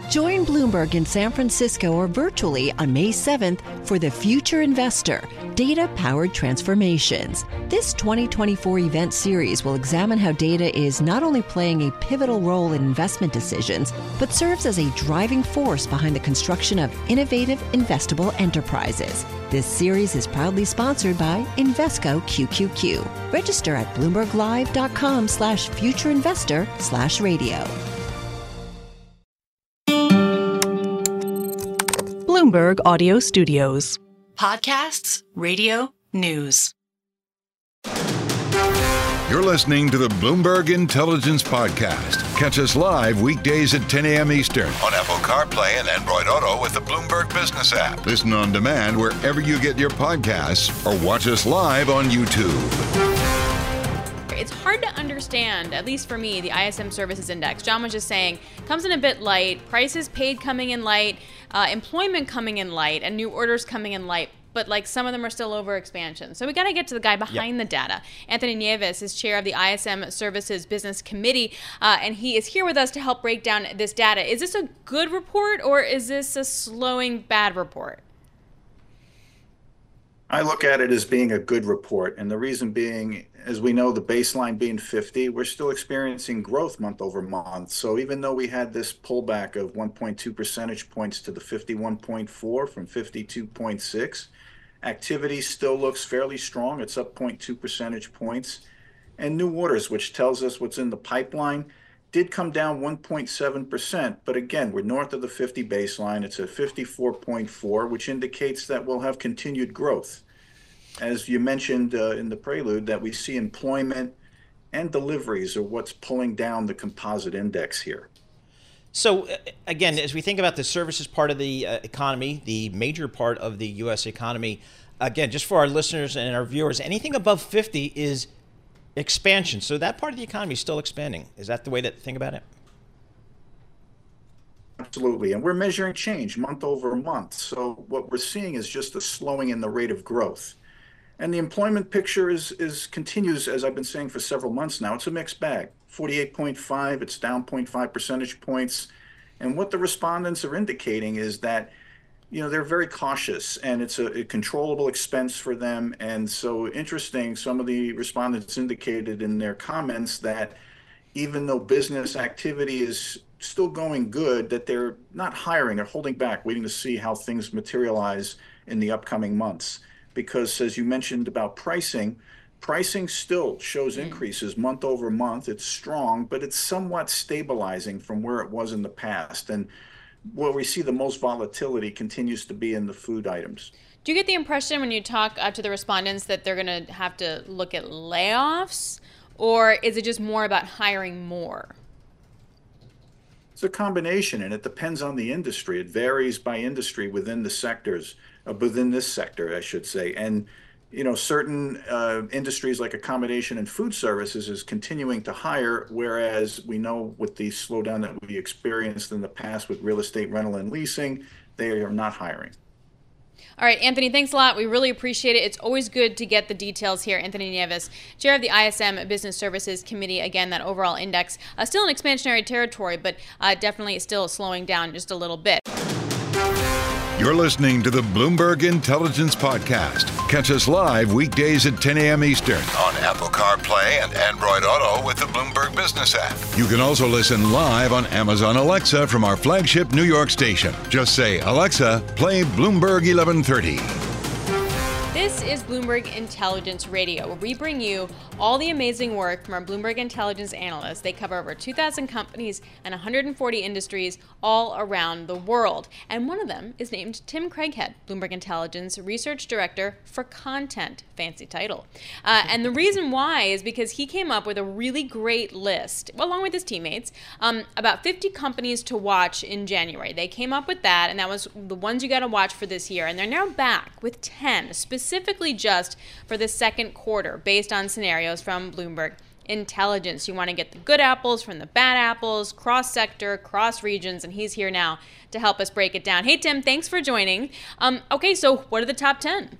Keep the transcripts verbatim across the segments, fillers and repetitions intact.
Join Bloomberg in San Francisco or virtually on May seventh for The Future Investor, Data-Powered Transformations. This twenty twenty-four event series will examine how data is not only playing a pivotal role in investment decisions, but serves as a driving force behind the construction of innovative, investable enterprises. This series is proudly sponsored by Invesco Q Q Q. Register at bloomberglive.com slash futureinvestor slash radio. Bloomberg Audio Studios. Podcasts, radio, news. You're listening to the Bloomberg Intelligence Podcast. Catch us live weekdays at ten a.m. Eastern on Apple CarPlay and Android Auto with the Bloomberg Business app. Listen on demand wherever you get your podcasts or watch us live on YouTube. It's hard to understand, at least for me, the I S M Services Index. John was just saying, comes in a bit light, prices paid coming in light, uh, employment coming in light, and new orders coming in light. But like some of them are still over expansion. So we got to get to the guy behind yep. the data. Anthony Nieves is chair of the I S M Services Business Committee, uh, and he is here with us to help break down this data. Is this a good report or is this a slowing bad report? I look at it as being a good report, and the reason being, as we know, the baseline being fifty, we're still experiencing growth month over month. So even though we had this pullback of one point two percentage points to the fifty-one point four from fifty-two point six, activity still looks fairly strong. It's up zero point two percentage points. And new orders, which tells us what's in the pipeline, did come down one point seven percent. But again, we're north of the fifty baseline. It's at fifty-four point four, which indicates that we'll have continued growth. As you mentioned uh, in the prelude, that we see employment and deliveries are what's pulling down the composite index here. So uh, again, as we think about the services part of the uh, economy, the major part of the U S economy, again, just for our listeners and our viewers, anything above fifty is expansion. So that part of the economy is still expanding. Is that the way to think about it? Absolutely. And we're measuring change month over month. So what we're seeing is just a slowing in the rate of growth. And the employment picture is is continues, as I've been saying for several months now. It's a mixed bag. forty-eight point five, it's down zero point five percentage points. And what the respondents are indicating is that, you know, they're very cautious, and it's a, a controllable expense for them. And so interesting, some of the respondents indicated in their comments that even though business activity is still going good, that they're not hiring, they're holding back, waiting to see how things materialize in the upcoming months. Because as you mentioned about pricing, pricing still shows increases month over month. It's strong, but it's somewhat stabilizing from where it was in the past. And where we see the most volatility continues to be in the food items. Do you get the impression when you talk uh, to the respondents that they're going to have to look at layoffs, or is it just more about hiring more? It's a combination, and it depends on the industry. It varies by industry within the sectors, uh, within this sector, I should say. And, you know, certain uh, industries like accommodation and food services is continuing to hire, whereas we know with the slowdown that we experienced in the past with real estate rental and leasing, they are not hiring. All right, Anthony, thanks a lot. We really appreciate it. It's always good to get the details here. Anthony Nieves, chair of the I S M Business Services Committee. Again, that overall index, uh, still in expansionary territory, but uh, definitely still slowing down just a little bit. You're listening to the Bloomberg Intelligence Podcast. Catch us live weekdays at ten a.m. Eastern on Apple CarPlay and Android Auto with the Bloomberg Business app. You can also listen live on Amazon Alexa from our flagship New York station. Just say, Alexa, play Bloomberg eleven thirty. This is Bloomberg Intelligence Radio, where we bring you all the amazing work from our Bloomberg Intelligence analysts. They cover over two thousand companies and one hundred forty industries all around the world. And one of them is named Tim Craighead, Bloomberg Intelligence Research Director for Content. Fancy title. Uh, and the reason why is because he came up with a really great list, along with his teammates, um, about fifty companies to watch in January. They came up with that, and that was the ones you got to watch for this year. And they're now back with ten, specifically just for the second quarter, based on scenarios from Bloomberg Intelligence. You want to get the good apples from the bad apples, cross-sector, cross-regions, and he's here now to help us break it down. Hey, Tim, thanks for joining. Um, okay, so what are the top ten?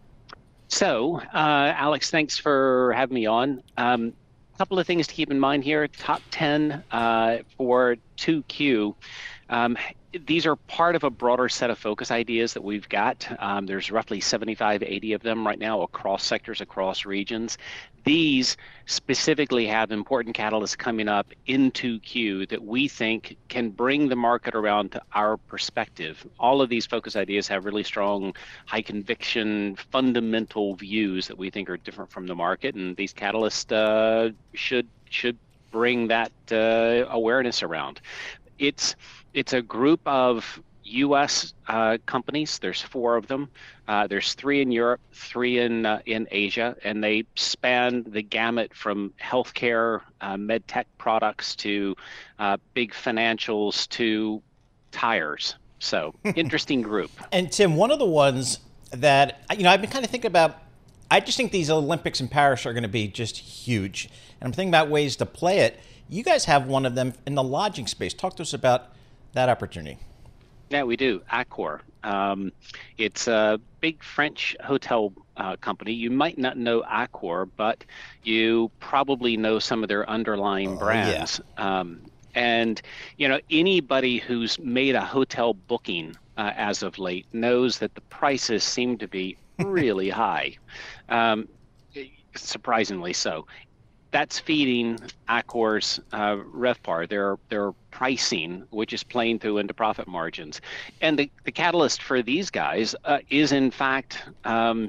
So, uh, Alex, thanks for having me on. Um, a couple of things to keep in mind here. Top ten uh, for two Q. Um, these are part of a broader set of focus ideas that we've got. Um, there's roughly seventy-five, eighty of them right now across sectors, across regions. These specifically have important catalysts coming up in two Q that we think can bring the market around to our perspective. All of these focus ideas have really strong, high conviction, fundamental views that we think are different from the market, and these catalysts uh, should should bring that uh, awareness around. It's it's a group of U S uh, companies. There's four of them. Uh, there's three in Europe, three in uh, in Asia, and they span the gamut from healthcare, uh, med tech products to uh, big financials to tires. So interesting group. And Tim, one of the ones that you know I've been kind of thinking about. I just think these Olympics in Paris are going to be just huge, and I'm thinking about ways to play it. You guys have one of them in the lodging space. Talk to us about that opportunity. Yeah, we do. Accor. Um, it's a big French hotel uh, company. You might not know Accor, but you probably know some of their underlying oh, brands. Yeah. Um, and, you know, anybody who's made a hotel booking uh, as of late knows that the prices seem to be really high, um, surprisingly so. That's feeding Accor's uh, RevPAR, their their pricing, which is playing through into profit margins. And the, the catalyst for these guys uh, is, in fact, um,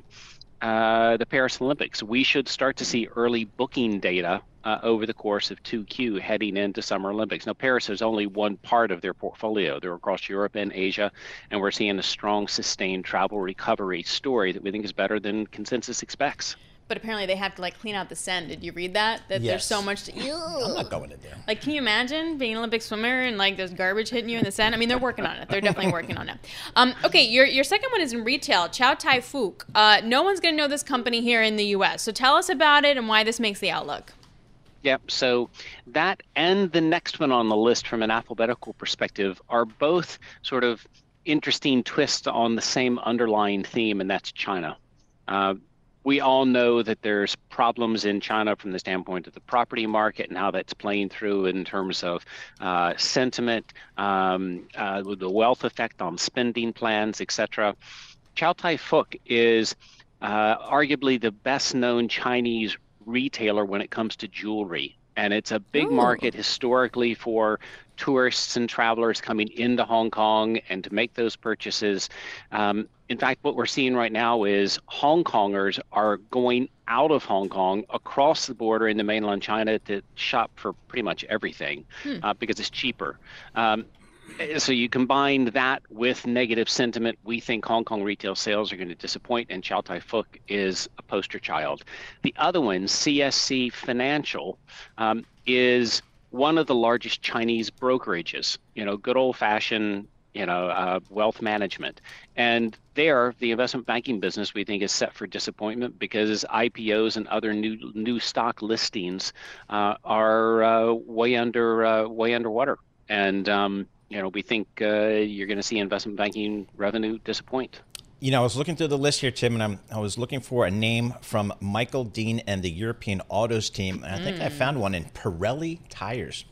uh, the Paris Olympics. We should start to see early booking data uh, over the course of two Q heading into Summer Olympics. Now, Paris is only one part of their portfolio. They're across Europe and Asia, and we're seeing a strong, sustained travel recovery story that we think is better than consensus expects. But apparently they have to like clean out the Seine. Did you read that? That yes. There's so much to... I'm not going in there. Like, can you imagine being an Olympic swimmer and like there's garbage hitting you in the Seine? I mean, they're working on it. They're definitely working on it. Um, okay, your your second one is in retail, Chow Tai Fook. Uh, no one's going to know this company here in the U S. So tell us about it and why this makes the outlook. Yep. So that and the next one on the list from an alphabetical perspective are both sort of interesting twists on the same underlying theme, and that's China. Uh, We all know that there's problems in China from the standpoint of the property market and how that's playing through in terms of uh, sentiment, um, uh, the wealth effect on spending plans, et cetera. Chow Tai Fook is uh, arguably the best known Chinese retailer when it comes to jewelry. And it's a big Ooh. market historically for tourists and travelers coming into Hong Kong and to make those purchases. Um, in fact, what we're seeing right now is Hong Kongers are going out of Hong Kong across the border into mainland China to shop for pretty much everything hmm. uh, because it's cheaper. Um, so you combine that with negative sentiment, we think Hong Kong retail sales are going to disappoint, and Chow Tai Fook is a poster child. The other one, C S C Financial, um, is one of the largest Chinese brokerages, you know, good old-fashioned, you know, uh, wealth management. And there, the investment banking business, we think, is set for disappointment because I P Os and other new new stock listings uh, are uh, way under uh, way underwater. And um, you know, we think uh, you're going to see investment banking revenue disappoint. You know, I was looking through the list here, Tim, and I'm, I was looking for a name from Michael Dean and the European Autos team. And I think mm. I found one in Pirelli Tires.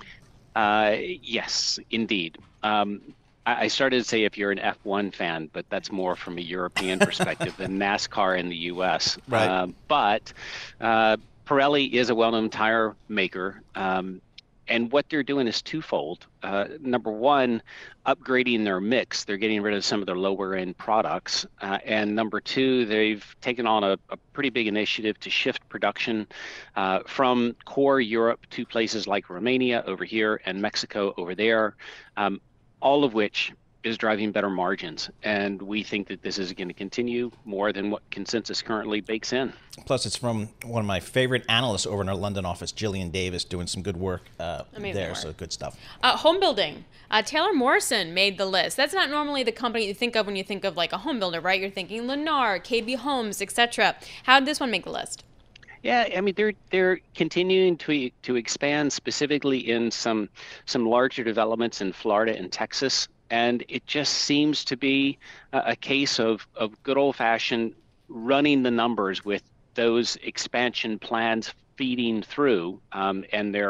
Uh, yes, indeed. Um, I, I started to say if you're an F one fan, but that's more from a European perspective than NASCAR in the U S. Right. Uh, but uh, Pirelli is a well-known tire maker. Um, And what they're doing is twofold. Uh, number one, upgrading their mix. They're getting rid of some of their lower end products. Uh, and number two, they've taken on a, a pretty big initiative to shift production uh, from core Europe to places like Romania over here and Mexico over there, um, all of which is driving better margins. And we think that this is going to continue more than what consensus currently bakes in. Plus, it's from one of my favorite analysts over in our London office, Gillian Davis, doing some good work uh, there. Work. So good stuff. Uh, home building. Uh, Taylor Morrison made the list. That's not normally the company you think of when you think of like a home builder, right? You're thinking Lennar, K B Homes, et cetera. How did this one make the list? Yeah, I mean they're they're continuing to to expand specifically in some some larger developments in Florida and Texas. And it just seems to be a, a case of, of good old-fashioned running the numbers with those expansion plans feeding through, um, and their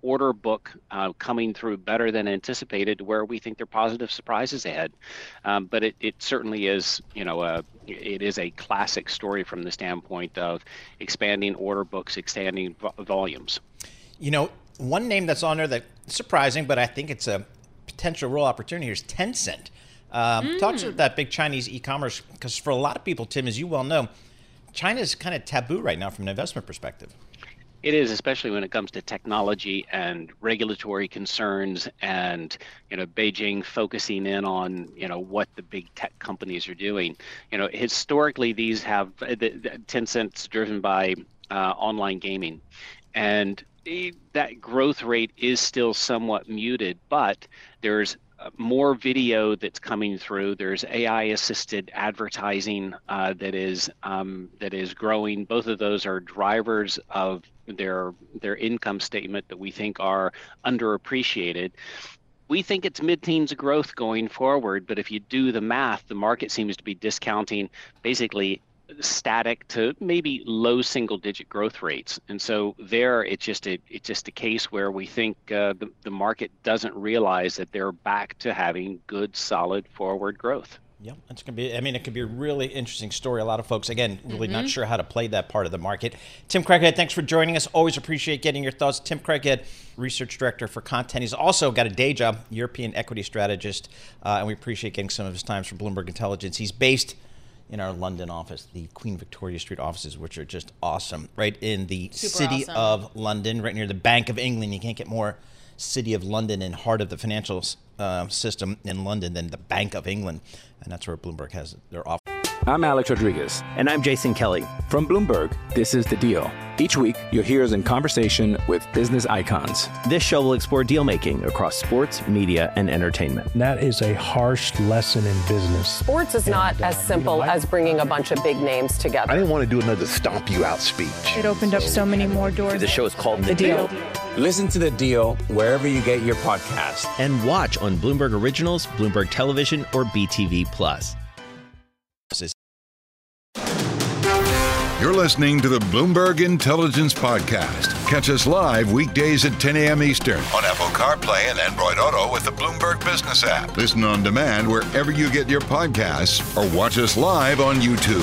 order book uh, coming through better than anticipated, where we think there are positive surprises ahead. Um, but it, it certainly is, you know, a, it is a classic story from the standpoint of expanding order books, expanding vo- volumes. You know, one name that's on there that's surprising, but I think it's a potential real opportunity here is Tencent. Um, mm. Talk about that big Chinese e-commerce, because for a lot of people, Tim, as you well know, China is kind of taboo right now from an investment perspective. It is, especially when it comes to technology and regulatory concerns, and you know, Beijing focusing in on you know what the big tech companies are doing. You know, historically, these have the, the Tencent's driven by uh, online gaming, and that growth rate is still somewhat muted, but there's more video that's coming through. There's A I-assisted advertising uh, that is um, that is growing. Both of those are drivers of their their income statement that we think are underappreciated. We think it's mid-teens growth going forward, but if you do the math, the market seems to be discounting basically static to maybe low single-digit growth rates, and so there it's just a it's just a case where we think uh, the the market doesn't realize that they're back to having good, solid forward growth. Yep, it's gonna be. I mean, it could be a really interesting story. A lot of folks, again, really mm-hmm. not sure how to play that part of the market. Tim Craighead, thanks for joining us. Always appreciate getting your thoughts. Tim Craighead, research director for content. He's also got a day job, European equity strategist, uh, and we appreciate getting some of his times for Bloomberg Intelligence. He's based in our London office, the Queen Victoria Street offices, which are just awesome, right in the Super city awesome. of London, right near the Bank of England. You can't get more city of London and heart of the financial uh, system in London than the Bank of England, and that's where Bloomberg has their office. I'm Alex Rodriguez. And I'm Jason Kelly. From Bloomberg, this is The Deal. Each week, you'll hear us in conversation with business icons. This show will explore deal-making across sports, media, and entertainment. That is a harsh lesson in business. Sports is not and, as simple uh, you know, as bringing a bunch of big names together. I didn't want to do another stomp you out speech. It opened so, up so many more doors. The show is called The, the deal. deal. Listen to The Deal wherever you get your podcast. And watch on Bloomberg Originals, Bloomberg Television, or B T V Plus. You're listening to the Bloomberg Intelligence Podcast. Catch us live weekdays at ten a.m. Eastern on Apple CarPlay and Android Auto with the Bloomberg Business app. Listen on demand wherever you get your podcasts or watch us live on YouTube.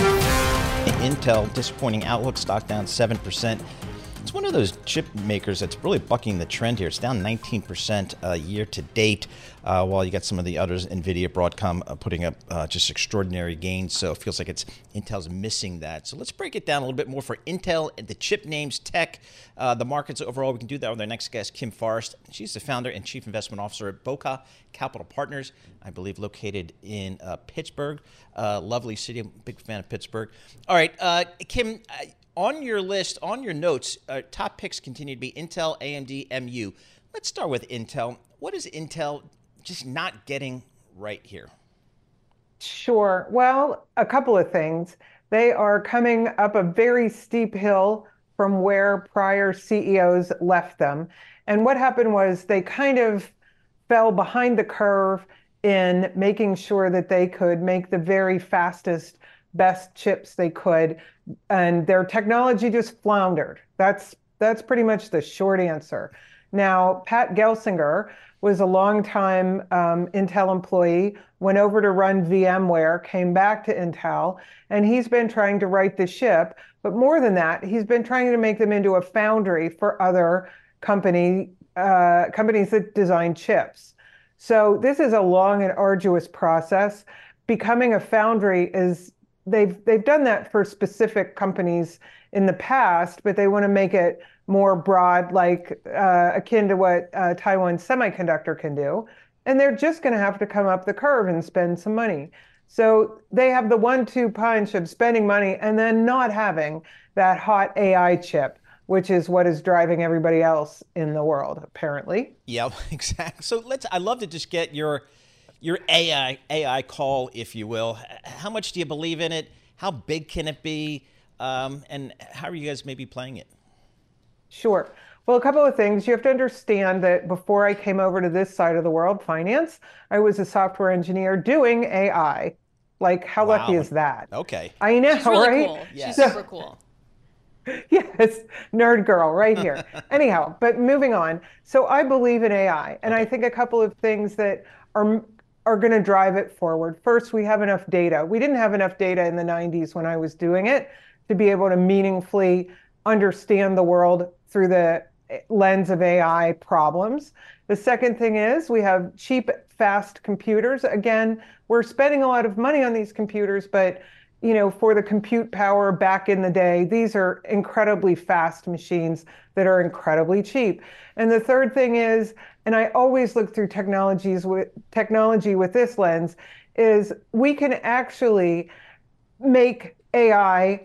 Intel, disappointing outlook, stock down seven percent. It's one of those chip makers that's really bucking the trend here. It's down nineteen percent uh, year to date, uh, while you got some of the others, NVIDIA, Broadcom, uh, putting up uh, just extraordinary gains. So it feels like it's Intel's missing that. So let's break it down a little bit more for Intel and the chip names, tech, uh, the markets overall. We can do that with our next guest, Kim Forrest. She's the founder and chief investment officer at Boca Capital Partners, I believe located in uh, Pittsburgh. Uh, lovely city. I'm a big fan of Pittsburgh. All right, uh, Kim, uh, on your list, on your notes, uh, top picks continue to be Intel, A M D, M U. Let's start with Intel. What is Intel just not getting right here? Sure. Well, a couple of things. They are coming up a very steep hill from where prior C E Os left them. And what happened was they kind of fell behind the curve in making sure that they could make the very fastest, best chips they could, and their technology just floundered. That's that's pretty much the short answer. Now, Pat Gelsinger was a longtime um, Intel employee, went over to run VMware, came back to Intel, and he's been trying to right the ship. But more than that, he's been trying to make them into a foundry for other company uh, companies that design chips. So this is a long and arduous process. Becoming a foundry is They've they've done that for specific companies in the past, but they want to make it more broad, like uh, akin to what uh, Taiwan Semiconductor can do. And they're just going to have to come up the curve and spend some money. So they have the one two punch of spending money and then not having that hot A I chip, which is what is driving everybody else in the world, apparently. Yeah, exactly. So let's. I'd love to just get your. Your A I A I call, if you will. How much do you believe in it? How big can it be? Um, and how are you guys maybe playing it? Sure. Well, a couple of things. You have to understand that before I came over to this side of the world, finance, I was a software engineer doing A I. Like, how wow. lucky is that? Okay. I know, She's really right? Cool. Yes. She's super cool. Yes, nerd girl right here. Anyhow, but moving on. So I believe in A I, and I think a couple of things that are are going to drive it forward. First, we have enough data. We didn't have enough data in the nineties when I was doing it to be able to meaningfully understand the world through the lens of A I problems. The second thing is we have cheap, fast computers. Again, we're spending a lot of money on these computers, but you know, for the compute power back in the day, these are incredibly fast machines that are incredibly cheap. And the third thing is, and I always look through technologies with technology with this lens, is we can actually make A I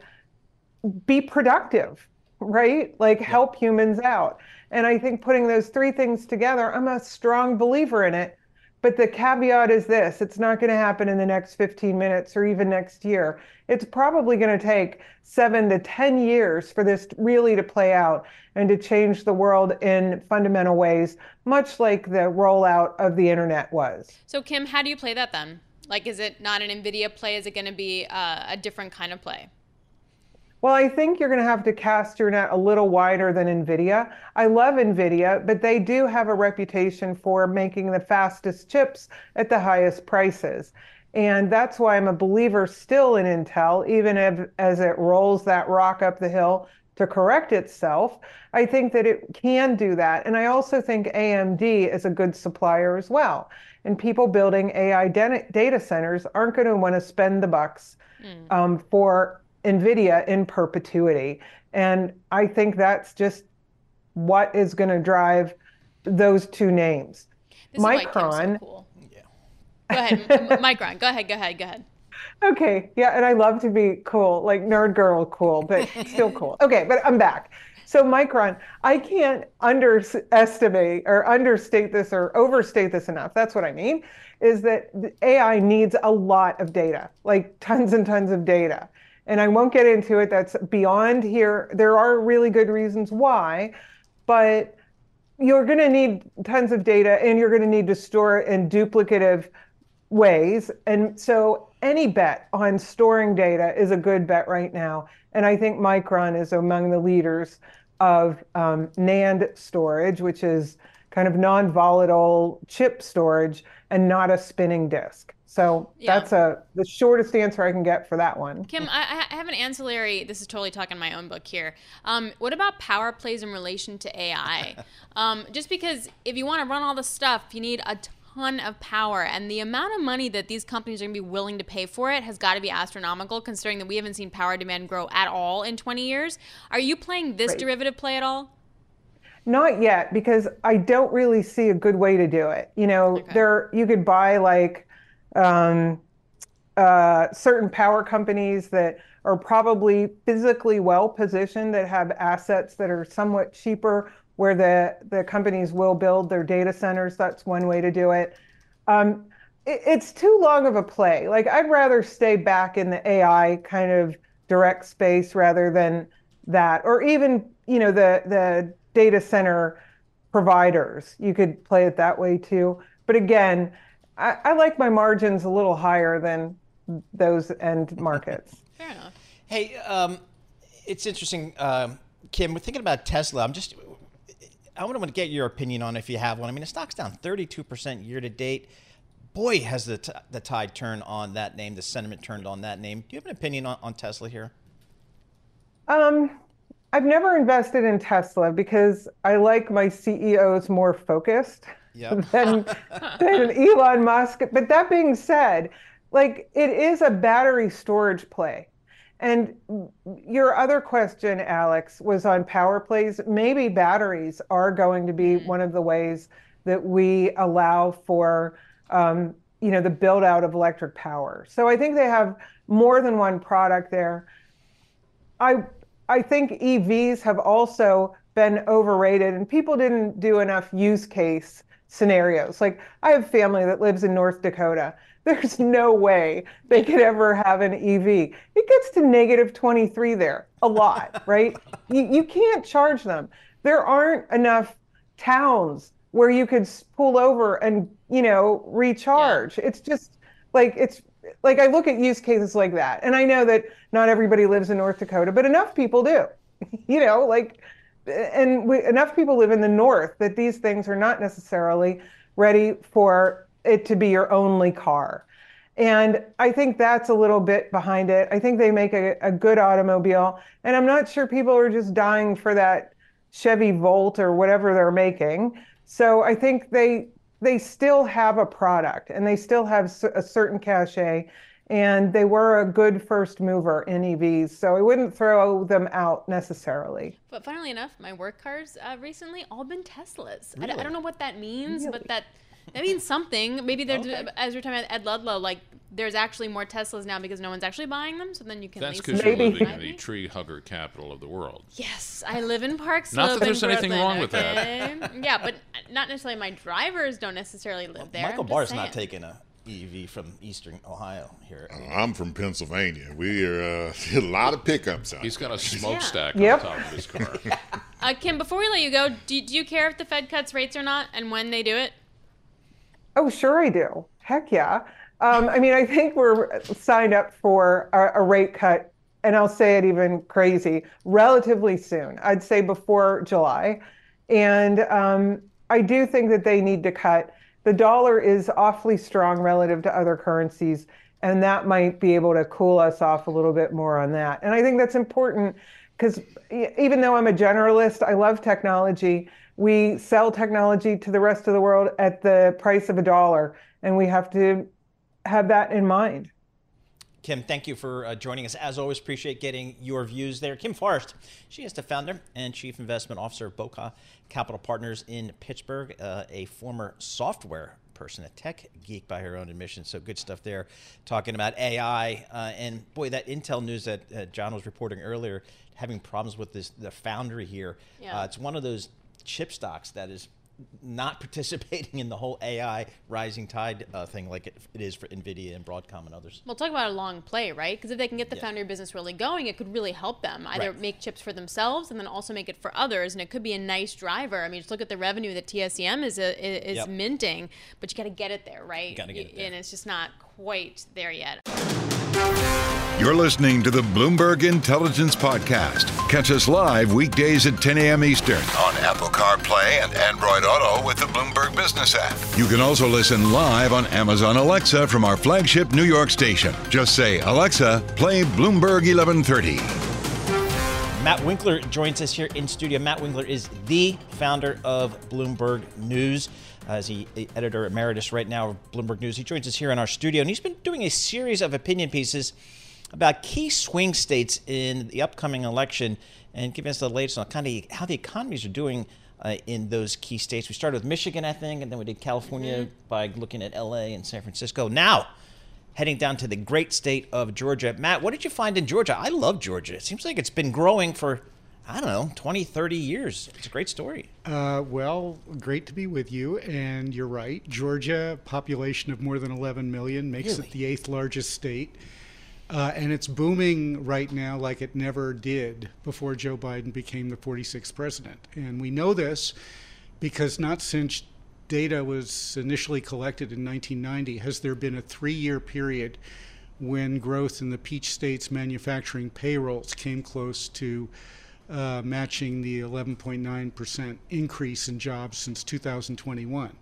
be productive, right? Like help humans out. And I think putting those three things together, I'm a strong believer in it. But the caveat is this, it's not going to happen in the next fifteen minutes or even next year. It's probably going to take seven to ten years for this really to play out and to change the world in fundamental ways, much like the rollout of the internet was. So Kim, how do you play that then? Like, is it not an NVIDIA play? Is it going to be uh, a different kind of play? Well, I think you're going to have to cast your net a little wider than NVIDIA. I love NVIDIA, but they do have a reputation for making the fastest chips at the highest prices. And that's why I'm a believer still in Intel, even if, as it rolls that rock up the hill to correct itself. I think that it can do that. And I also think A M D is a good supplier as well. And people building A I data centers aren't going to want to spend the bucks mm. um, for NVIDIA in perpetuity. And I think that's just what is going to drive those two names. This Micron. Is so cool. Yeah. Go ahead, Micron. Go ahead, go ahead, go ahead. Okay, yeah, and I love to be cool, like nerd girl cool, but still cool. Okay, but I'm back. So Micron, I can't underestimate or understate this or overstate this enough. That's what I mean, is that A I needs a lot of data, like tons and tons of data. And I won't get into it. That's beyond here. There are really good reasons why, but you're going to need tons of data and you're going to need to store it in duplicative ways. And so any bet on storing data is a good bet right now. And I think Micron is among the leaders of um, NAND storage, which is kind of non-volatile chip storage and not a spinning disk. So yeah. that's a the shortest answer I can get for that one. Kim, I, I have an ancillary. This is totally talking my own book here. Um, what about power plays in relation to A I? um, just because if you want to run all the stuff, you need a ton of power, and the amount of money that these companies are going to be willing to pay for it has got to be astronomical, considering that we haven't seen power demand grow at all in twenty years. Are you playing this right. derivative play at all? Not yet, because I don't really see a good way to do it. You know, okay. there you could buy like. Um, uh, certain power companies that are probably physically well positioned, that have assets that are somewhat cheaper, where the, the companies will build their data centers. That's one way to do it. Um, it. It's too long of a play. Like, I'd rather stay back in the A I kind of direct space rather than that, or even, you know, the, the data center providers. You could play it that way too. But again, I, I like my margins a little higher than those end markets. Fair enough. Hey, um, it's interesting, um, Kim. We're thinking about Tesla. I'm just, I want to get your opinion on it if you have one. I mean, the stock's down thirty-two percent year to date. Boy, has the t- the tide turned on that name. The sentiment turned on that name. Do you have an opinion on, on Tesla here? Um, I've never invested in Tesla because I like my C E Os more focused. Yep. than, than Elon Musk. But that being said, like, it is a battery storage play. And your other question, Alex, was on power plays. Maybe batteries are going to be one of the ways that we allow for, um, you know, the build out of electric power. So I think they have more than one product there. I I think E Vs have also been overrated, and people didn't do enough use case scenarios. Like, I have family that lives in North Dakota. There's no way they could ever have an E V. It gets to negative twenty-three there, a lot, right? You, you can't charge them. There aren't enough towns where you could pull over and, you know, recharge. Yeah. It's just like, it's like, I look at use cases like that, and I know that not everybody lives in North Dakota, but enough people do. you know, like, and we, enough people live in the North that these things are not necessarily ready for it to be your only car. And I think that's a little bit behind it. I think they make a, a good automobile, and I'm not sure people are just dying for that Chevy Volt or whatever they're making. So I think they they still have a product, and they still have a certain cachet, and they were a good first mover in E Vs. So I wouldn't throw them out necessarily. But funnily enough, my work cars uh, recently all been Teslas. Really? I, I don't know what that means, Really? but that that means something. Maybe they're, Okay. as we're talking about Ed Ludlow, like there's actually more Teslas now because no one's actually buying them. So then you can That's lease because them. you're living Maybe. in the tree hugger capital of the world. Yes, I live in Park Not Slope. that there's in anything Brooklyn, wrong with that. okay? Yeah, but not necessarily my drivers don't necessarily live there. Michael I'm just Barr's saying. not taking a E V from Eastern Ohio here. I'm from Pennsylvania. We are uh, a lot of pickups out. He's got a smokestack Yep. on top of his car. Uh, Kim, before we let you go, do, do you care if the Fed cuts rates or not, and when they do it? Oh, sure I do. Heck yeah. Um, I mean, I think we're signed up for a, a rate cut, and I'll say it even crazy, relatively soon. I'd say before July. And um, I do think that they need to cut. The dollar is awfully strong relative to other currencies, and that might be able to cool us off a little bit more on that. And I think that's important because even though I'm a generalist, I love technology. We sell technology to the rest of the world at the price of a dollar, and we have to have that in mind. Kim, thank you for uh, joining us. As always, appreciate getting your views there. Kim Forrest, she is the founder and chief investment officer of Boca Capital Partners in Pittsburgh, uh, a former software person, a tech geek by her own admission. So good stuff there, talking about A I. Uh, and boy, that Intel news that uh, John was reporting earlier, having problems with this the foundry here. Yeah. Uh, it's one of those chip stocks that is not participating in the whole A I rising tide uh, thing like it, it is for NVIDIA and Broadcom and others. Well, talk about a long play, right? Because if they can get the Yeah. foundry business really going, it could really help them either Right. make chips for themselves and then also make it for others. And it could be a nice driver. I mean, just look at the revenue that T S E M is a, is Yep. minting, but you got to get it there, right? You gotta get it there. And it's just not quite there yet. You're listening to the Bloomberg Intelligence Podcast. Catch us live weekdays at ten a.m. Eastern on Apple CarPlay and Android Auto with the Bloomberg Business app. You can also listen live on Amazon Alexa from our flagship New York station. Just say, Alexa, play Bloomberg eleven thirty. Matt Winkler joins us here in studio. Matt Winkler is the founder of Bloomberg News. Uh, as he editor emeritus right now of Bloomberg News. He joins us here in our studio, and he's been doing a series of opinion pieces about key swing states in the upcoming election and giving us the latest on kind of how the economies are doing uh, in those key states. We started with Michigan, I think, and then we did California mm-hmm. by looking at L A and San Francisco. Now, heading down to the great state of Georgia. Matt, what did you find in Georgia? I love Georgia. It seems like it's been growing for, I don't know, twenty, thirty years. It's a great story. Uh, well, great to be with you. And you're right. Georgia, population of more than eleven million, makes Really? it the eighth largest state. Uh, and it's booming right now like it never did before Joe Biden became the forty-sixth president. And we know this because not since data was initially collected in nineteen ninety has there been a three-year period when growth in the Peach State's manufacturing payrolls came close to uh, matching the eleven point nine percent increase in jobs since two thousand twenty-one,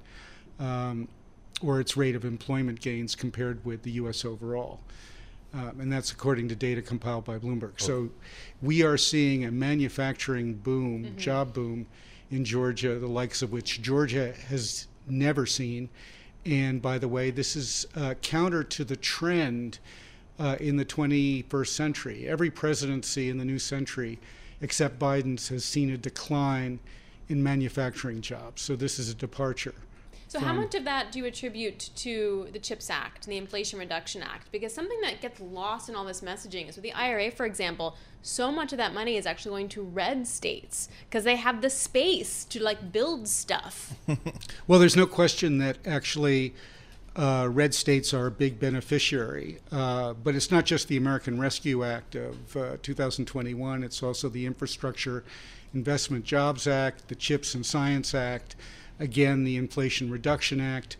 um, or its rate of employment gains compared with the U S overall. Um, and that's according to data compiled by Bloomberg. So we are seeing a manufacturing boom, mm-hmm. job boom in Georgia, the likes of which Georgia has never seen. And by the way, this is uh, counter to the trend uh, in the twenty-first century. Every presidency in the new century, except Biden's, has seen a decline in manufacturing jobs. So this is a departure. So how much of that do you attribute to the CHIPS Act and the Inflation Reduction Act? Because something that gets lost in all this messaging is with the I R A, for example, so much of that money is actually going to red states because they have the space to like build stuff. Well, there's no question that actually uh, red states are a big beneficiary. Uh, but it's not just the American Rescue Act of uh, two thousand twenty-one. It's also the Infrastructure Investment Jobs Act, the CHIPS and Science Act, again, the Inflation Reduction Act,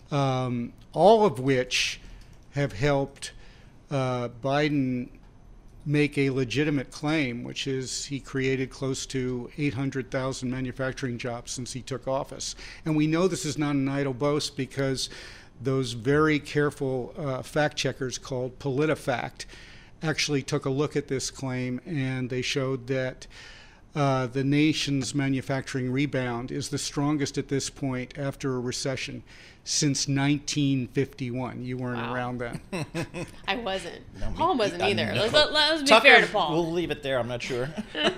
um, all of which have helped uh, Biden make a legitimate claim, which is he created close to eight hundred thousand manufacturing jobs since he took office. And we know this is not an idle boast because those very careful uh, fact checkers called PolitiFact actually took a look at this claim, and they showed that uh, the nation's manufacturing rebound is the strongest at this point after a recession since nineteen fifty-one. You weren't Wow. around then. I wasn't. No, Paul me- wasn't I either. know. Let's, let, let's be Tucker, fair to Paul. We'll leave it there. I'm not sure.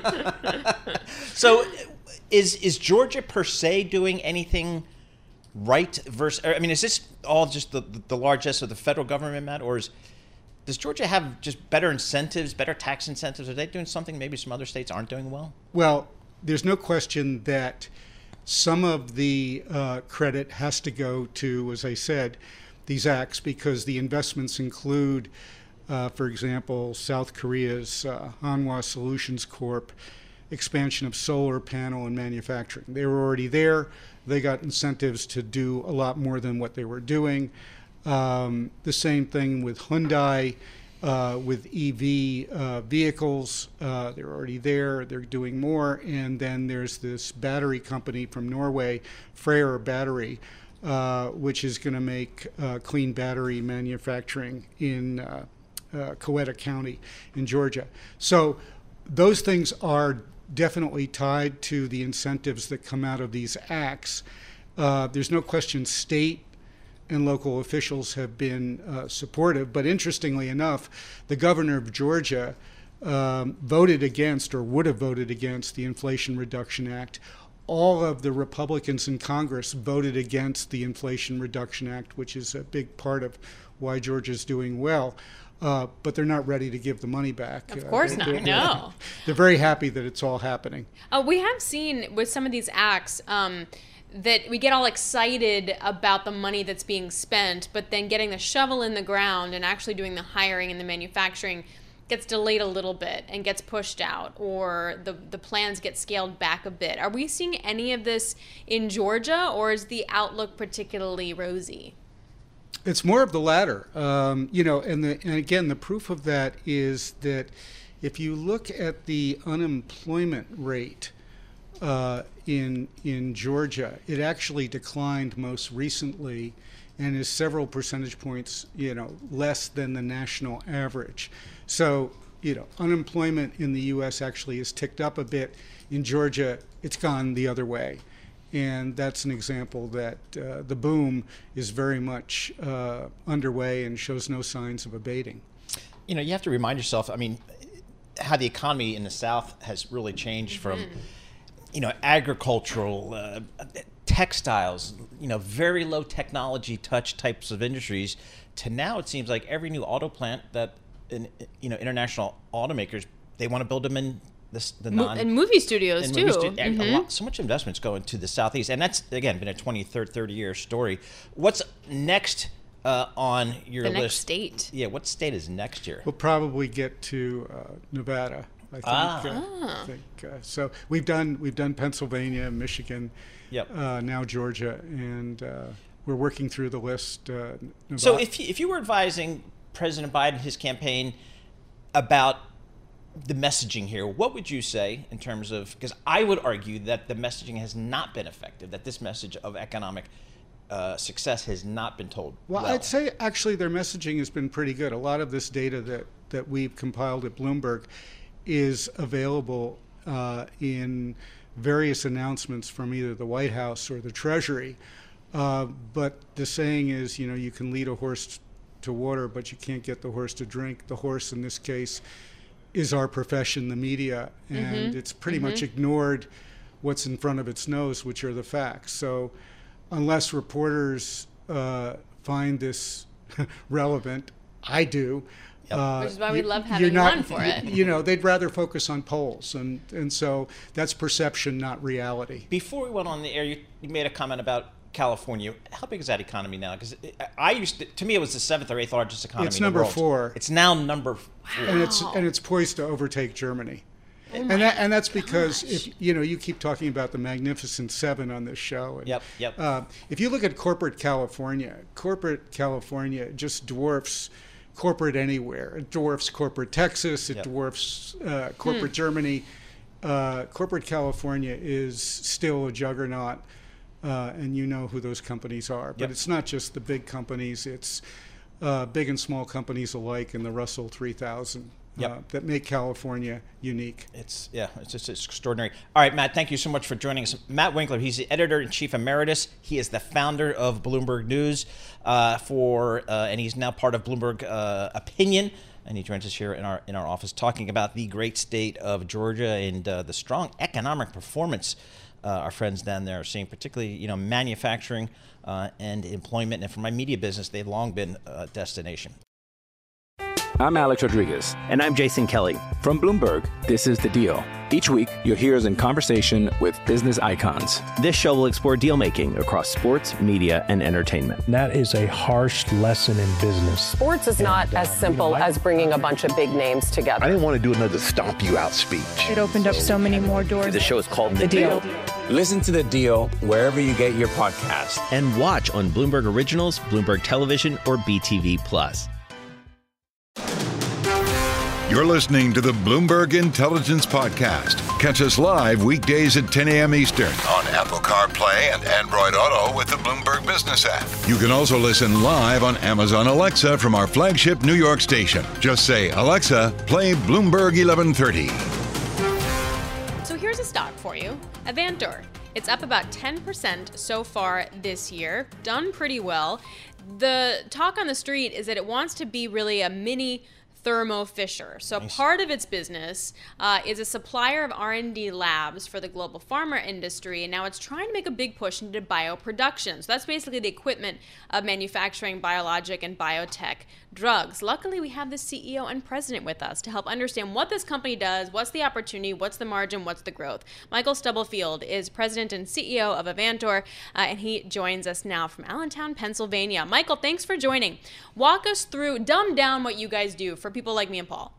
So, is is Georgia per se doing anything right versus? I mean, is this all just the the largesse of the federal government, Matt, or is does Georgia have just better incentives, better tax incentives? Are they doing something maybe some other states aren't doing well? Well, there's no question that some of the uh, credit has to go to, as I said, these acts, because the investments include, uh, for example, South Korea's uh, Hanwha Solutions Corp expansion of solar panel and manufacturing. They were already there. They got incentives to do a lot more than what they were doing. Um, the same thing with Hyundai, uh, with E V uh, vehicles. Uh, they're already there. They're doing more. And then there's this battery company from Norway, Freyr Battery, uh, which is going to make uh, clean battery manufacturing in uh, uh, Coweta County in Georgia. So those things are definitely tied to the incentives that come out of these acts. Uh, there's no question state and local officials have been uh, supportive. But interestingly enough, the governor of Georgia um, voted against, or would have voted against, the Inflation Reduction Act. All of the Republicans in Congress voted against the Inflation Reduction Act, which is a big part of why Georgia's doing well. Uh, but they're not ready to give the money back. Of course uh, not, they're, no. They're very happy that it's all happening. Uh, we have seen with some of these acts um, that we get all excited about the money that's being spent, but then getting the shovel in the ground and actually doing the hiring and the manufacturing gets delayed a little bit and gets pushed out, or the, the plans get scaled back a bit. Are we seeing any of this in Georgia, or is the outlook particularly rosy? It's more of the latter, um, you know, and the and again, the proof of that is that if you look at the unemployment rate uh, in in Georgia, it actually declined most recently, and is several percentage points, you know, less than the national average. So, you know, unemployment in the U S actually has ticked up a bit. In Georgia, it's gone the other way. And that's an example that uh, the boom is very much uh, underway and shows no signs of abating. You know, you have to remind yourself, I mean, how the economy in the South has really changed from, mm-hmm. you know, agricultural, uh, textiles, you know, very low technology touch types of industries, to now it seems like every new auto plant that, in, you know, international automakers, they want to build them in This, the non, and movie studios and too. Movie stu- mm-hmm. a lot, so much investment's going to the Southeast, and that's again been a twenty, thirty year story. What's next uh, on your the list? Next state. Yeah, what state is next year? We'll probably get to uh, Nevada. I think. Ah. Uh, ah. I think uh, so. We've done we've done Pennsylvania, Michigan, yep. uh, now Georgia, and uh, we're working through the list. Uh, Nevada. So if you, if you were advising President Biden, his campaign, about the messaging here, what would you say in terms of, because I would argue that the messaging has not been effective, that this message of economic uh, success has not been told well, well. I'd say actually their messaging has been pretty good. A lot of this data that, that we've compiled at Bloomberg is available uh, in various announcements from either the White House or the Treasury. Uh, but the saying is, you know, you can lead a horse to water, but you can't get the horse to drink. The horse in this case is our profession, the media, and mm-hmm. it's pretty mm-hmm. much ignored what's in front of its nose, which are the facts. So unless reporters uh, find this relevant, I do. Yep. Uh, Which is why we you, love having not, you on for it. You know, they'd rather focus on polls, and, and so that's perception, not reality. Before we went on the air, you, you made a comment about California. How big is that economy now? Because I used to, to me, it was the seventh or eighth largest economy it's in the number world. four. It's now number four. And it's and it's poised to overtake Germany. Oh and that and that's because if you know you keep talking about the Magnificent Seven on this show. And, yep. Yep. Uh, if you look at corporate California, corporate California just dwarfs corporate anywhere. It dwarfs corporate Texas. It yep. dwarfs uh, corporate hmm. Germany. Uh, corporate California is still a juggernaut, uh, and you know who those companies are. But yep. it's not just the big companies. It's uh, big and small companies alike in the Russell three thousand. Yep. Uh, that make California unique. It's yeah, it's just it's extraordinary. All right, Matt, thank you so much for joining us. Matt Winkler, he's the editor-in-chief emeritus. He is the founder of Bloomberg News, uh, for uh, and he's now part of Bloomberg uh, Opinion. And he joins us here in our in our office talking about the great state of Georgia and uh, the strong economic performance uh, our friends down there are seeing, particularly you know manufacturing uh, and employment. And for my media business, they've long been a destination. I'm Alex Rodriguez. And I'm Jason Kelly. From Bloomberg, this is The Deal. Each week, you'll hear us in conversation with business icons. This show will explore deal-making across sports, media, and entertainment. That is a harsh lesson in business. Sports is not and, uh, as simple you know, I, as bringing a bunch of big names together. I didn't want to do another stomp you out speech. It opened up so many more doors. The show is called The, the Deal. Deal. Listen to The Deal wherever you get your podcast. And watch on Bloomberg Originals, Bloomberg Television, or B T V Plus. You're listening to the Bloomberg Intelligence Podcast. Catch us live weekdays at ten a.m. Eastern on Apple CarPlay and Android Auto with the Bloomberg Business app. You can also listen live on Amazon Alexa from our flagship New York station. Just say, Alexa, play Bloomberg eleven thirty. So here's a stock for you, Avantor. It's up about ten percent so far this year, done pretty well. The talk on the street is that it wants to be really a mini Thermo Fisher. So nice. Part of its business uh, is a supplier of R and D labs for the global pharma industry, and now it's trying to make a big push into bioproduction. So that's basically the equipment of manufacturing biologic and biotech drugs. Luckily, we have the C E O and president with us to help understand what this company does, what's the opportunity, what's the margin, what's the growth. Michael Stubblefield is president and C E O of Avantor, uh, and he joins us now from Allentown, Pennsylvania. Michael, thanks for joining. Walk us through, dumb down what you guys do for people like me and Paul.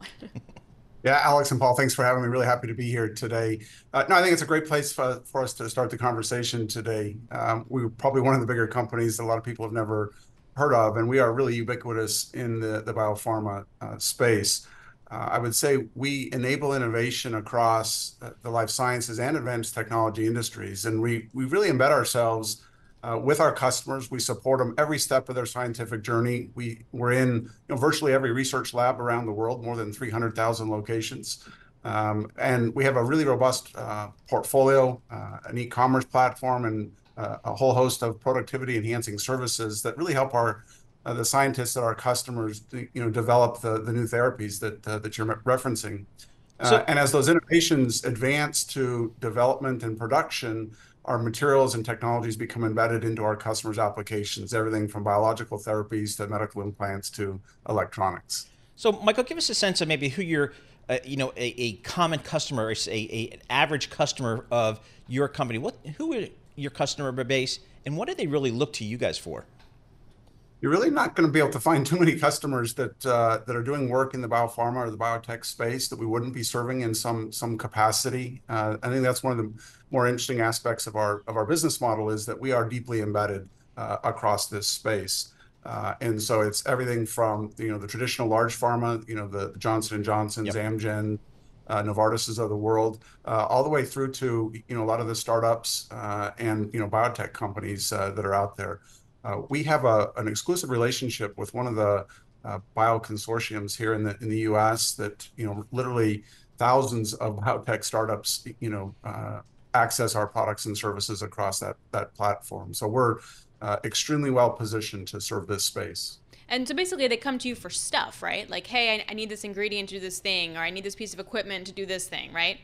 Yeah, Alex and Paul, thanks for having me. Really happy to be here today. Uh, no, I think it's a great place for, for us to start the conversation today. Um, we're probably one of the bigger companies that a lot of people have never heard of, and we are really ubiquitous in the, the biopharma uh, space. Uh, I would say we enable innovation across uh, the life sciences and advanced technology industries, and we, we really embed ourselves Uh, with our customers. We support them every step of their scientific journey. We, we're in you know, virtually every research lab around the world, more than three hundred thousand locations. Um, and we have a really robust uh, portfolio, uh, an e-commerce platform, and uh, a whole host of productivity enhancing services that really help our uh, the scientists that our customers you know, develop the, the new therapies that, uh, that you're referencing. Uh, so, and as those innovations advance to development and production, our materials and technologies become embedded into our customers' applications, everything from biological therapies to medical implants to electronics. So, Michael, give us a sense of maybe who your, uh, you know, a, a common customer, a, a an average customer of your company. What, who are your customer base, and what do they really look to you guys for? You're really not going to be able to find too many customers that uh, that are doing work in the biopharma or the biotech space that we wouldn't be serving in some some capacity. Uh, I think that's one of the more interesting aspects of our of our business model is that we are deeply embedded uh, across this space, uh, and so it's everything from you know the traditional large pharma, you know the Johnson and Johnsons, yep. Amgen, uh, Novartis's of the world, uh, all the way through to you know a lot of the startups uh, and you know biotech companies uh, that are out there. Uh, we have a, an exclusive relationship with one of the uh, bio consortiums here in the in the U S that you know literally thousands of biotech startups you know uh, access our products and services across that that platform. So we're uh, extremely well positioned to serve this space. And so basically they come to you for stuff, right? Like, hey, I, I need this ingredient to do this thing, or I need this piece of equipment to do this thing, right?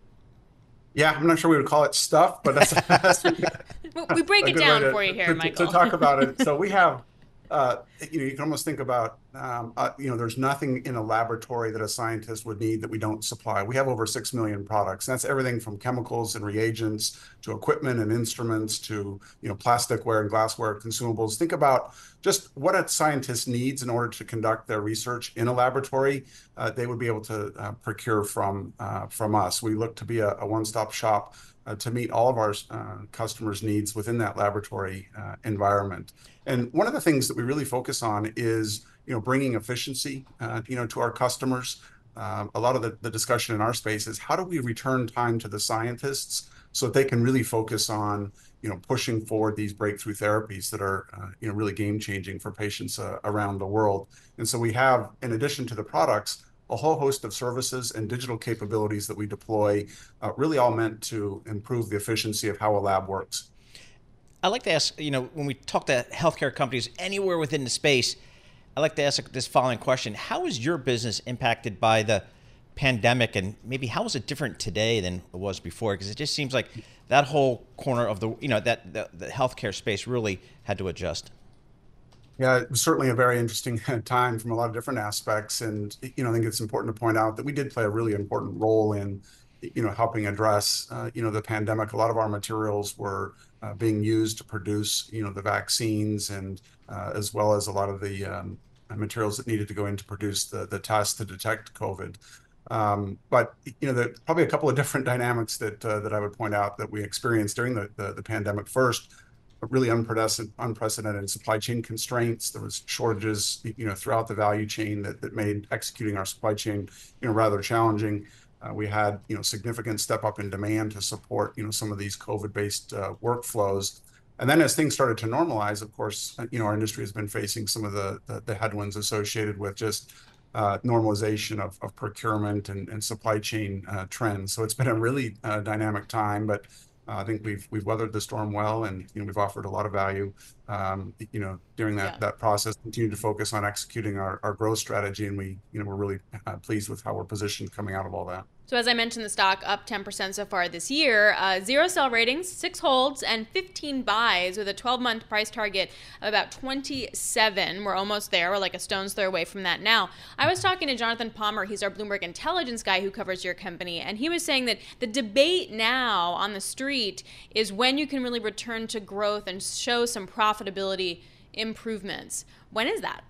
Yeah, I'm not sure we would call it stuff, but that's, that's we break it down to, for you here, to, Michael. To talk about it. So we have, uh, you know, you can almost think about, um, uh, you know, there's nothing in a laboratory that a scientist would need that we don't supply. We have over six million products. And that's everything from chemicals and reagents to equipment and instruments to, you know, plasticware and glassware consumables. Think about just what a scientist needs in order to conduct their research in a laboratory. Uh, they would be able to uh, procure from uh, from us. We look to be a, a one-stop shop uh, to meet all of our uh, customers' needs within that laboratory uh, environment. And one of the things that we really focus on is you know, bringing efficiency, uh, you know, to our customers. Um, a lot of the, the discussion in our space is how do we return time to the scientists so that they can really focus on, you know, pushing forward these breakthrough therapies that are, uh, you know, really game changing for patients uh, around the world. And so we have, in addition to the products, a whole host of services and digital capabilities that we deploy, uh, really all meant to improve the efficiency of how a lab works. I'd like to ask, you know, when we talk to healthcare companies anywhere within the space, I'd like to ask this following question. How is your business impacted by the pandemic, and maybe how is it different today than it was before? Because it just seems like that whole corner of the, you know, that the, the healthcare space really had to adjust. Yeah, it was certainly a very interesting time from a lot of different aspects. And, you know, I think it's important to point out that we did play a really important role in, you know, helping address, uh, you know, the pandemic. A lot of our materials were uh, being used to produce, you know, the vaccines, and uh, as well as a lot of the um, materials that needed to go in to produce the, the tests to detect COVID. Um, but, you know, there are probably a couple of different dynamics that uh, that I would point out that we experienced during the, the, the pandemic. First, really unprecedented, unprecedented supply chain constraints. There was shortages, you know, throughout the value chain that, that made executing our supply chain, you know, rather challenging. Uh, we had, you know, significant step up in demand to support, you know, some of these COVID-based uh, workflows. And then as things started to normalize, of course, you know, our industry has been facing some of the, the, the headwinds associated with just uh, normalization of, of procurement and, and supply chain uh, trends. So it's been a really uh, dynamic time, but Uh, I think we've we've weathered the storm well, and you know we've offered a lot of value. Um, you know during that Yeah. that process, continue to focus on executing our, our growth strategy, and we you know we're really uh, pleased with how we're positioned coming out of all that. So as I mentioned, the stock up ten percent so far this year. Uh, zero sell ratings, six holds, and fifteen buys with a twelve-month price target of about twenty-seven. We're almost there. We're like a stone's throw away from that now. I was talking to Jonathan Palmer. He's our Bloomberg Intelligence guy who covers your company, and he was saying that the debate now on the street is when you can really return to growth and show some profitability improvements. When is that?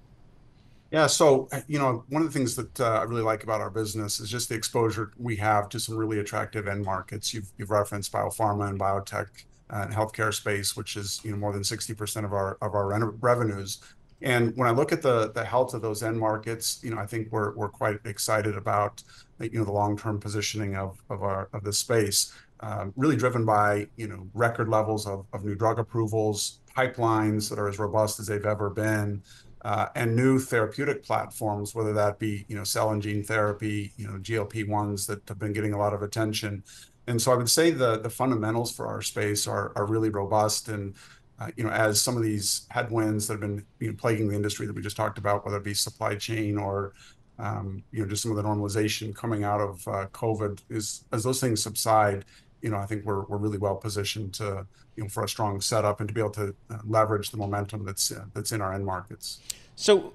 Yeah, so you know, one of the things that uh, I really like about our business is just the exposure we have to some really attractive end markets. You've, you've referenced biopharma and biotech uh, and healthcare space, which is you know more than sixty percent of our of our re- revenues. And when I look at the the health of those end markets, you know, I think we're we're quite excited about you know the long-term positioning of of our of this space, um, really driven by you know record levels of of new drug approvals, pipelines that are as robust as they've ever been. Uh, and new therapeutic platforms, whether that be, you know, cell and gene therapy, you know, G L P ones that have been getting a lot of attention. And so I would say the the fundamentals for our space are are really robust. And, uh, you know, as some of these headwinds that have been you know, plaguing the industry that we just talked about, whether it be supply chain or, um, you know, just some of the normalization coming out of uh, COVID, is as those things subside, you know, I think we're we're really well positioned to, you know, for a strong setup and to be able to uh, leverage the momentum that's uh, that's in our end markets. So,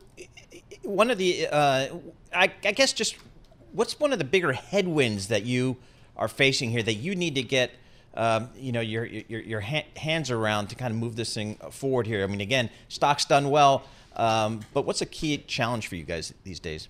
one of the, uh, I, I guess, just what's one of the bigger headwinds that you are facing here that you need to get, um, you know, your your your ha- hands around to kind of move this thing forward here? I mean, again, stock's done well, um, but what's a key challenge for you guys these days?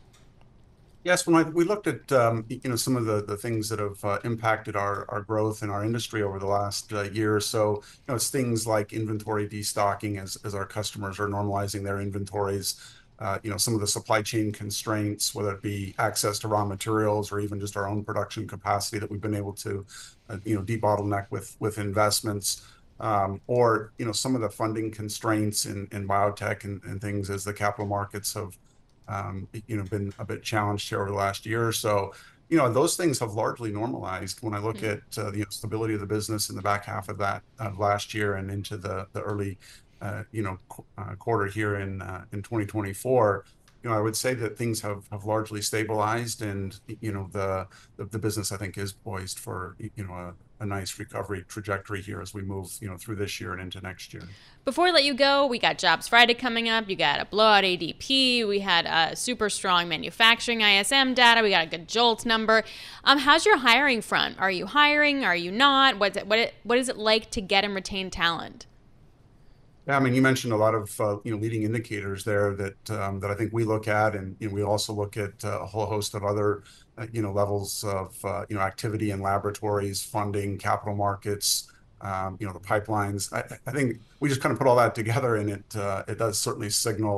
Yes, when I, we looked at um, you know some of the, the things that have uh, impacted our, our growth in our industry over the last uh, year or so, you know, it's things like inventory destocking as, as our customers are normalizing their inventories. Uh, you know, some of the supply chain constraints, whether it be access to raw materials or even just our own production capacity that we've been able to, uh, you know, debottleneck with with investments. Um, or you know some of the funding constraints in, in biotech and, and things as the capital markets have um, you know, been a bit challenged here over the last year or so. You know, those things have largely normalized when I look mm-hmm. at uh, the stability of the business in the back half of that uh, last year and into the the early, uh, you know, qu- uh, quarter here in uh, in twenty twenty-four. You know, I would say that things have, have largely stabilized, and you know, the, the the business I think is poised for you know a, a nice recovery trajectory here as we move you know through this year and into next year. Before I let you go, we got Jobs Friday coming up. You got a blowout A D P. We had a super strong manufacturing I S M data. We got a good JOLTS number. Um, how's your hiring front? Are you hiring? Are you not? What's it, what it, what is it like to get and retain talent? Yeah, I mean, you mentioned a lot of uh, you know leading indicators there that um, that I think we look at, and you know, we also look at uh, a whole host of other uh, you know levels of uh, you know activity in laboratories, funding, capital markets, um, you know the pipelines. I, I think we just kind of put all that together, and it uh, it does certainly signal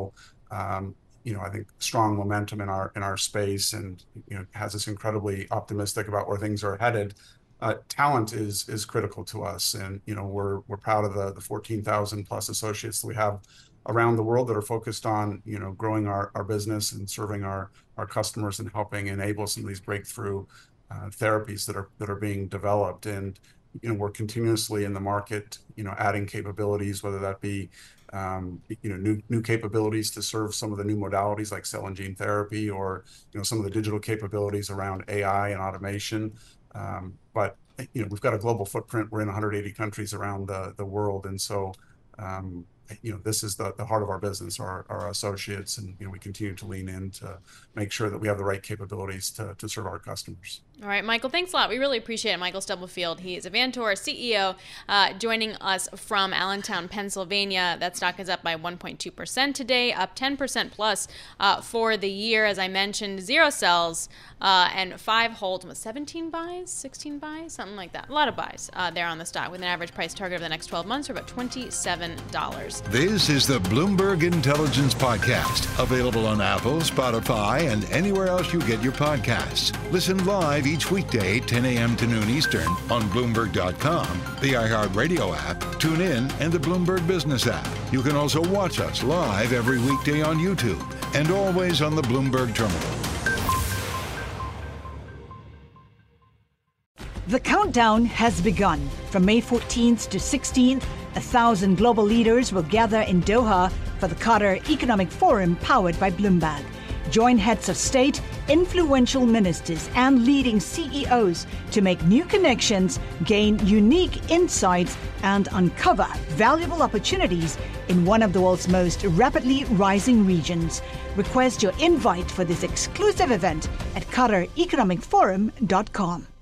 um, you know, I think strong momentum in our in our space, and you know, has us incredibly optimistic about where things are headed. Uh, talent is is critical to us, and you know, we're we're proud of the the fourteen thousand plus associates that we have around the world that are focused on, you know, growing our, our business and serving our our customers and helping enable some of these breakthrough uh, therapies that are that are being developed. And you know, we're continuously in the market, you know, adding capabilities, whether that be um, you know, new new capabilities to serve some of the new modalities like cell and gene therapy, or you know, some of the digital capabilities around A I and automation. Um, but you know, we've got a global footprint. We're in one hundred eighty countries around the the world, and so um, you know, this is the, the heart of our business, our, our associates, and you know, we continue to lean in to make sure that we have the right capabilities to, to serve our customers. All right, Michael, thanks a lot. We really appreciate it. Michael Stubblefield, he is Avantor C E O, uh, joining us from Allentown, Pennsylvania. That stock is up by one point two percent today, up ten percent plus uh, for the year. As I mentioned, zero sells uh, and five holds with seventeen buys, sixteen buys, something like that. A lot of buys uh, there on the stock, with an average price target over the next twelve months for about twenty-seven dollars. This is the Bloomberg Intelligence Podcast, available on Apple, Spotify, and anywhere else you get your podcasts. Listen live each weekday, ten a.m. to noon Eastern, on Bloomberg dot com, the iHeartRadio app, TuneIn, and the Bloomberg Business app. You can also watch us live every weekday on YouTube and always on the Bloomberg Terminal. The countdown has begun. From May fourteenth to sixteenth, a thousand global leaders will gather in Doha for the Qatar Economic Forum powered by Bloomberg. Join heads of state, influential ministers, and leading C E Os to make new connections, gain unique insights, and uncover valuable opportunities in one of the world's most rapidly rising regions. Request your invite for this exclusive event at Qatar Economic Forum dot com.